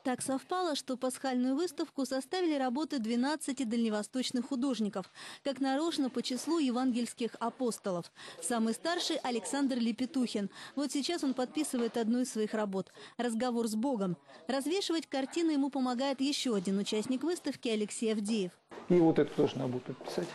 Так совпало, что пасхальную выставку составили работы 12 дальневосточных художников, как нарочно по числу евангельских апостолов. Самый старший – Александр Лепетухин. Вот сейчас он подписывает одну из своих работ «Разговор с Богом». Развешивать картины ему помогает еще один участник выставки – Алексей Авдеев. И вот это тоже надо будет подписать.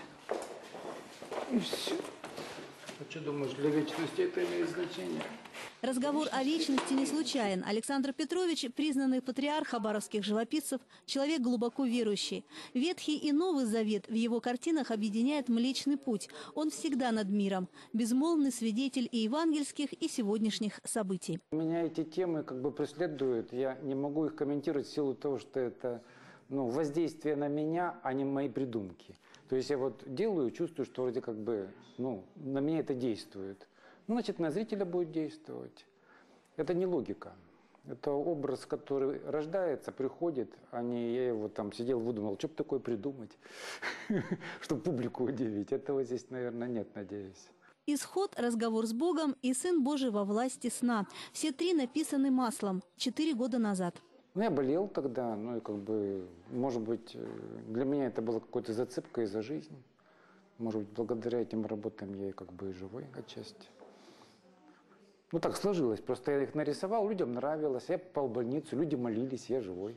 И все. А что думаешь, для вечности это имеет значение? Разговор о вечности не случайен. Александр Петрович – признанный патриарх хабаровских живописцев, человек глубоко верующий. Ветхий и Новый Завет в его картинах объединяет Млечный Путь. Он всегда над миром. Безмолвный свидетель и евангельских, и сегодняшних событий. Меня эти темы как бы преследуют. Я не могу их комментировать в силу того, что это воздействие на меня, а не мои придумки. То есть я вот делаю, чувствую, что вроде как бы на меня это действует. Значит, на зрителя будет действовать. Это не логика. Это образ, который рождается, приходит, а не я его там сидел, выдумал, что бы такое придумать, чтобы публику удивить. Этого здесь, наверное, нет, надеюсь. «Исход», «Разговор с Богом» и «Сын Божий во власти сна». Все три написаны маслом 4 года назад. Я болел тогда, и как бы, может быть, для меня это была какой-то зацепкой за жизнь. Может быть, благодаря этим работам я как бы и живой отчасти. Так сложилось. Просто я их нарисовал, людям нравилось. Я попал в больницу, люди молились, я живой.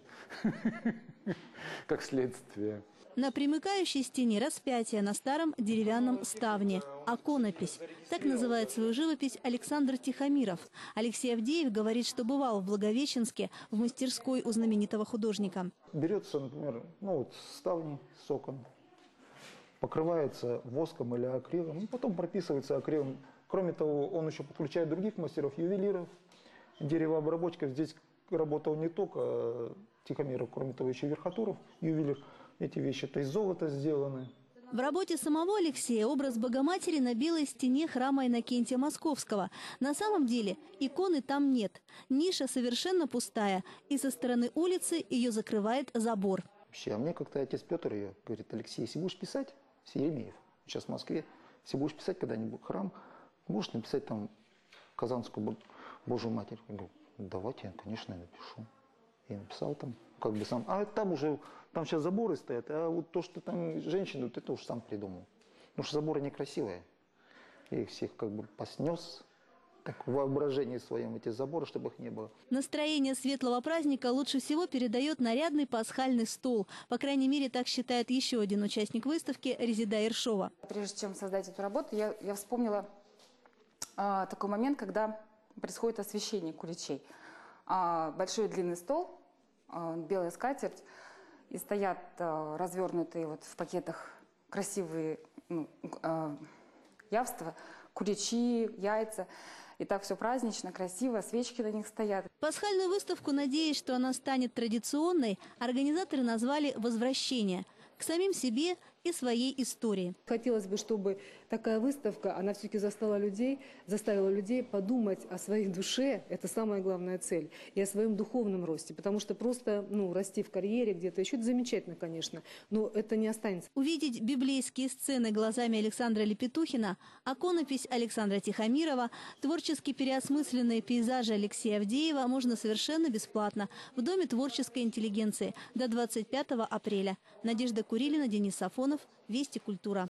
Как следствие. На примыкающей стене распятие на старом деревянном ставне. Оконопись. Так называет свою живопись Александр Тихомиров. Алексей Авдеев говорит, что бывал в Благовещенске в мастерской у знаменитого художника. Берется, например, ставни с окон, покрывается воском или акрилом, потом прописывается акрилом. Кроме того, он еще подключает других мастеров, ювелиров, деревообработчиков. Здесь работал не только Тихомиров, кроме того, еще Верхотуров, ювелир. Эти вещи из золота сделаны. В работе самого Алексея образ Богоматери на белой стене храма Иннокентия Московского. На самом деле иконы там нет. Ниша совершенно пустая, и со стороны улицы ее закрывает забор. А мне как-то отец Петр говорит: Алексей, если будешь писать, Еремеев, сейчас в Москве, если будешь писать когда-нибудь храм, можешь написать там Казанскую Божию Матерь? Я говорю: давайте, я, конечно, напишу. И написал там, как бы сам. А там сейчас заборы стоят, а вот то, что там женщины, это уж сам придумал. Потому что заборы некрасивые. Я их всех как бы поснес, так в воображении своем, эти заборы, чтобы их не было. Настроение светлого праздника лучше всего передает нарядный пасхальный стол. По крайней мере, так считает еще один участник выставки Резеда Иршова. Прежде чем создать эту работу, я вспомнила такой момент, когда происходит освещение куличей. Большой длинный стол, белая скатерть, и стоят развернутые в пакетах красивые явства, куличи, яйца. И так все празднично, красиво, свечки на них стоят. Пасхальную выставку, надеясь, что она станет традиционной, организаторы назвали «Возвращение» к самим себе и своей истории. Хотелось бы, чтобы такая выставка, она все-таки заставила людей подумать о своей душе, это самая главная цель, и о своем духовном росте. Потому что просто расти в карьере где-то еще, это замечательно, конечно, но это не останется. Увидеть библейские сцены глазами Александра Лепетухина, оконопись Александра Тихомирова, творчески переосмысленные пейзажи Алексея Авдеева можно совершенно бесплатно в Доме творческой интеллигенции до 25 апреля. Надежда Курилина, Денис Сафонов, Вести Культура.